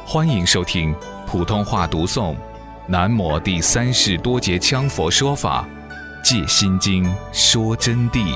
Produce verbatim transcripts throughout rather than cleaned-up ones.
欢迎收听普通话读诵南摩第三世多杰羌佛说法借心经说真谛。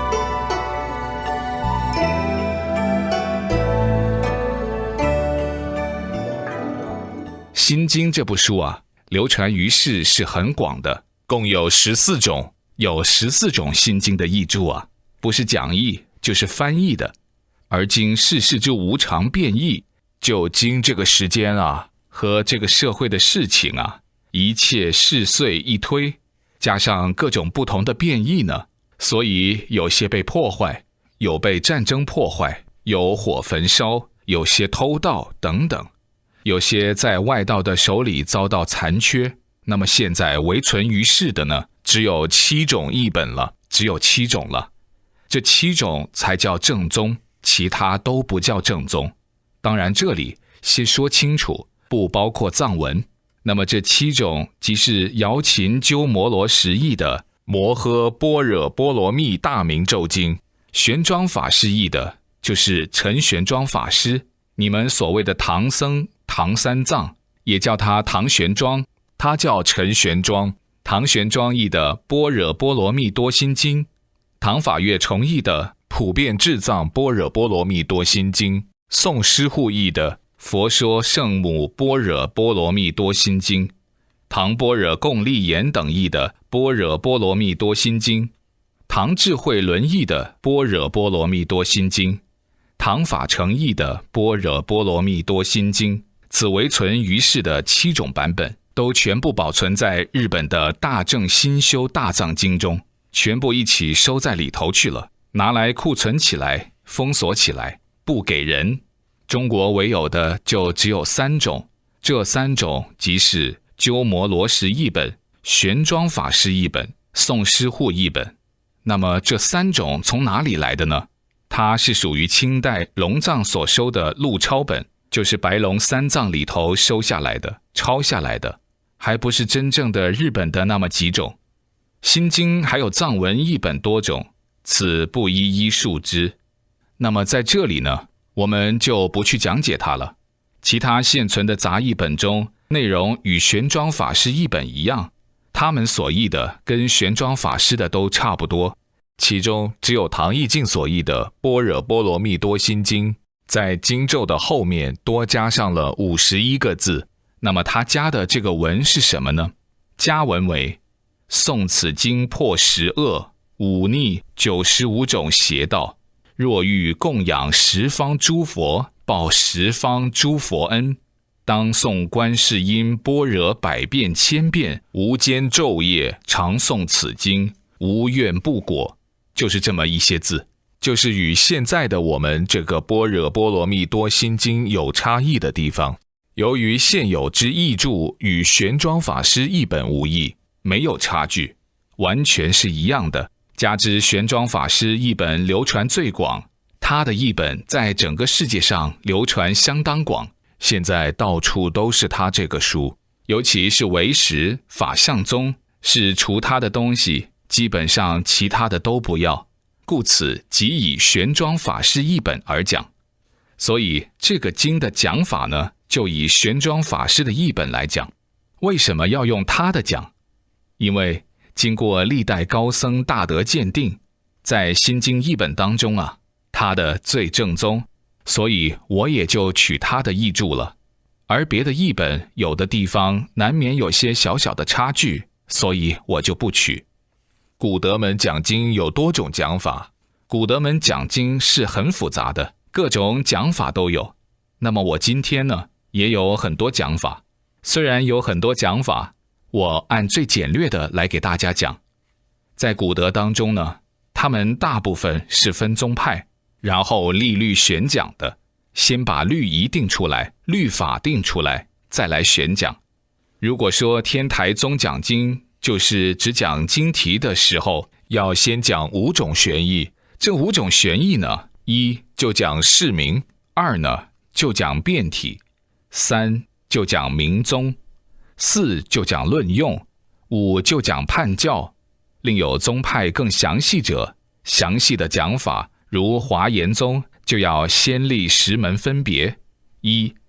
心经这部书啊，流传于世是很广的，共有十四种，有十四种心经的译注啊，不是讲义就是翻译的。而今世事之无常变异，就经这个时间啊和这个社会的事情啊，一切事碎一推，加上各种不同的变异呢，所以有些被破坏，有被战争破坏，有火焚烧，有些偷盗等等，有些在外道的手里遭到残缺。那么现在维存于世的呢，只有七种译本了，只有七种了。这七种才叫正宗，其他都不叫正宗。当然这里先说清楚，不包括藏文。那么这七种即是瑶琴鸠摩罗什译的摩诃般若波罗蜜大明咒经，玄奘法师译的就是陈玄奘法师，你们所谓的唐僧唐三藏也叫他唐玄奘，他叫陈玄奘。唐玄奘译的般若波罗蜜多心经，唐法月重译的普遍智藏般若波罗蜜多心经，宋师护译的佛说圣母般若波罗蜜多心经，唐般若共立言等译的般若波罗蜜多心经，唐智慧轮译的般若波罗蜜多心经，唐法成译的般若波罗蜜多心经，此为存于世的七种版本，都全部保存在日本的大正新修大藏经中，全部一起收在里头去了，拿来库存起来，封锁起来，不给人。中国唯有的就只有三种，这三种即是鸠摩罗什译本、玄奘法师译本、宋师护译本。那么这三种从哪里来的呢？它是属于清代龙藏所收的录抄本，就是白龙三藏里头收下来的，抄下来的，还不是真正的日本的那么几种。心经还有藏文译本多种，此不一一述之。那么在这里呢，我们就不去讲解它了。其他现存的杂译本中，内容与玄奘法师译本一样，他们所译的跟玄奘法师的都差不多。其中只有唐译净所译的般若波罗蜜多心经，在经咒的后面多加上了五十一个字。那么他加的这个文是什么呢？加文为：诵此经破十恶，忤逆九十五种邪道，若欲供养十方诸佛，报十方诸佛恩，当诵观世音般若百遍千遍，无间昼夜常诵此经，无怨不果。就是这么一些字，就是与现在的我们这个般若波罗蜜多心经有差异的地方。由于现有之译注与玄奘法师译本无异，没有差距，完全是一样的。加之玄奘法师译本流传最广，他的译本在整个世界上流传相当广，现在到处都是他这个书，尤其是唯识、法相宗，是除他的东西基本上其他的都不要，故此即以玄奘法师译本而讲。所以这个经的讲法呢，就以玄奘法师的译本来讲。为什么要用他的讲？因为经过历代高僧大德鉴定，在心经译本当中啊，他的最正宗，所以我也就取他的译注了。而别的译本有的地方难免有些小小的差距，所以我就不取。古德门讲经有多种讲法，古德门讲经是很复杂的，各种讲法都有。那么我今天呢，也有很多讲法，虽然有很多讲法，我按最简略的来给大家讲。在古德当中呢，他们大部分是分宗派，然后立律选讲的，先把律仪定出来，律法定出来，再来选讲。如果说天台宗讲经，就是只讲经题的时候，要先讲五种玄义。这五种玄义呢，一就讲释名，二呢就讲辩体，三就讲明宗，四就讲论用，五就讲判教。另有宗派更详细者，详细的讲法如华严宗就要先立十门分别：一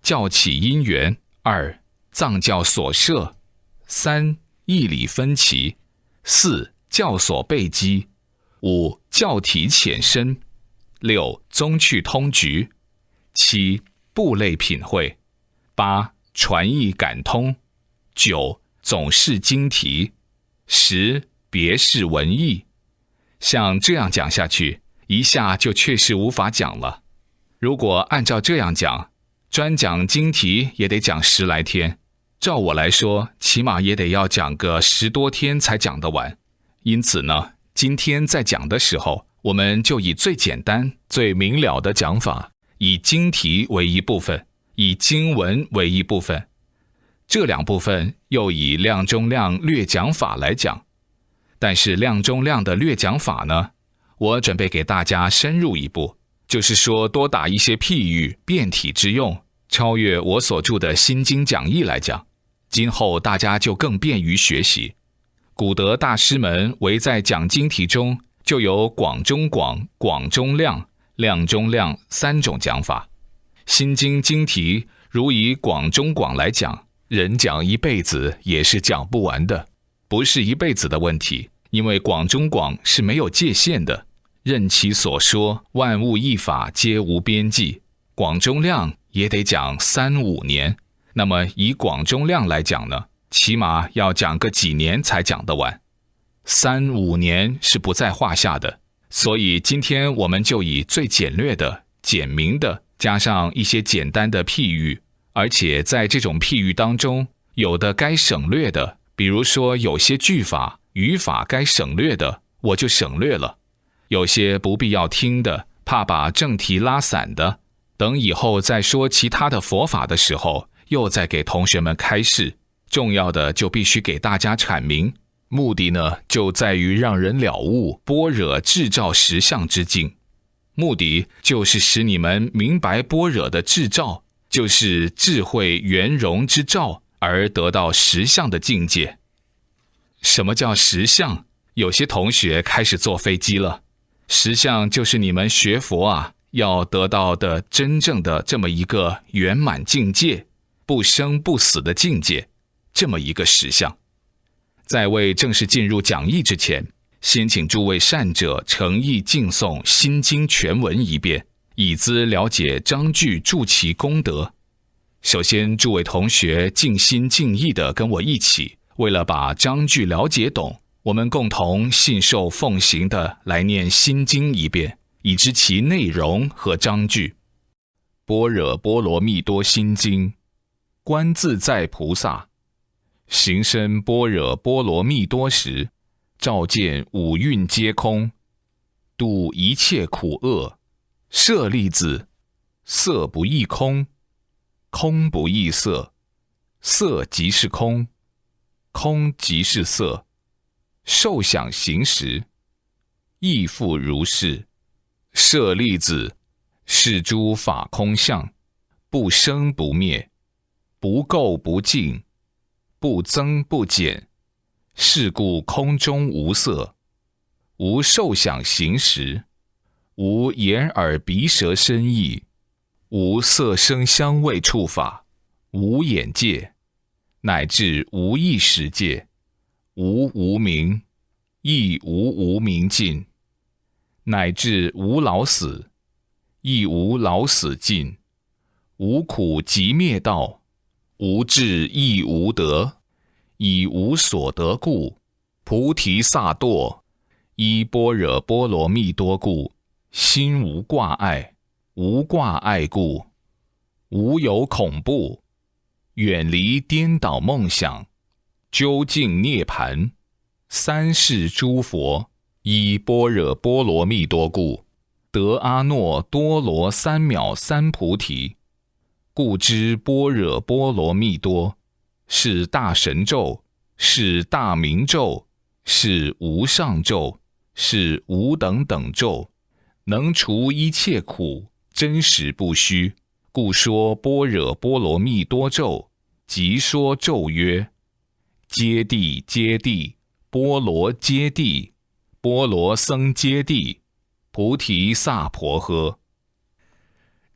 教起因缘；二、藏教所摄；三、义理分歧；四、教所背基；五、教体浅深；六、宗趣通局；七、部类品会；八、传译感通；九、总是经题；十、别是文义。像这样讲下去，一下就确实无法讲了。如果按照这样讲，专讲经题也得讲十来天，照我来说，起码也得要讲个十多天才讲得完。因此呢，今天在讲的时候，我们就以最简单、最明了的讲法，以经题为一部分，以经文为一部分，这两部分又以量中量略讲法来讲。但是量中量的略讲法呢，我准备给大家深入一步，就是说多打一些譬喻，变体之用，超越我所著的心经讲义来讲，今后大家就更便于学习。古德大师们唯在讲经题中就有广中广、广中量、量中量三种讲法。心经经题如以广中广来讲，人讲一辈子也是讲不完的，不是一辈子的问题，因为广中广是没有界限的，任其所说，万物一法皆无边际。广中量也得讲三五年，那么以广中量来讲呢，起码要讲个几年才讲得完，三五年是不在话下的。所以今天我们就以最简略的、简明的，加上一些简单的譬喻，而且在这种譬喻当中，有的该省略的，比如说有些句法、语法该省略的，我就省略了；有些不必要听的，怕把正题拉散的，等以后再说其他的佛法的时候，又再给同学们开示。重要的就必须给大家阐明，目的呢，就在于让人了悟般若智照实相之境。目的就是使你们明白般若的智照，就是智慧圆融之照，而得到实相的境界。什么叫实相？有些同学开始坐飞机了。实相就是你们学佛啊，要得到的真正的这么一个圆满境界，不生不死的境界，这么一个实相。在未正式进入讲义之前，先请诸位善者诚意敬诵心经全文一遍，以资了解章句助其功德。首先，诸位同学尽心尽意地跟我一起，为了把章句了解懂，我们共同信受奉行地来念心经一遍，以知其内容和章句。般若波罗蜜多心经，观自在菩萨行深般若波罗蜜多时，照见五蕴皆空，度一切苦厄。舍利子，色不异空，空不异色，色即是空，空即是色，受想行识，亦复如是。舍利子，是诸法空相，不生不灭，不垢不净，不增不减，是故空中无色，无受想行识，无眼耳鼻舌身意，无色声香味触法，无眼界，乃至无意识界，无无明，亦无无明尽，乃至无老死，亦无老死尽，无苦集灭道，无智亦无得，以无所得故，菩提萨埵，依般若波罗蜜多故，心无挂碍，无挂碍故，无有恐怖，远离颠倒梦想，究竟涅盘。三世诸佛依般若波罗蜜多故，得阿耨多罗三藐三菩提。故知般若波罗蜜多是大神咒，是大明咒，是无上咒，是无等等咒，能除一切苦，真实不虚。故说般若波罗蜜多咒，即说咒曰：揭谛揭谛，波罗揭谛，波罗僧揭谛，菩提萨婆诃。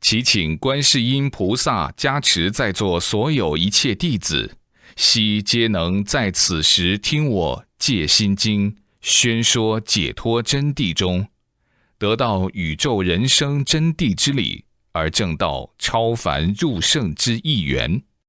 祈请观世音菩萨加持在座所有一切弟子，悉皆能在此时听我戒心经宣说解脱真谛中，得到宇宙人生真谛之理，而证到超凡入圣之意缘。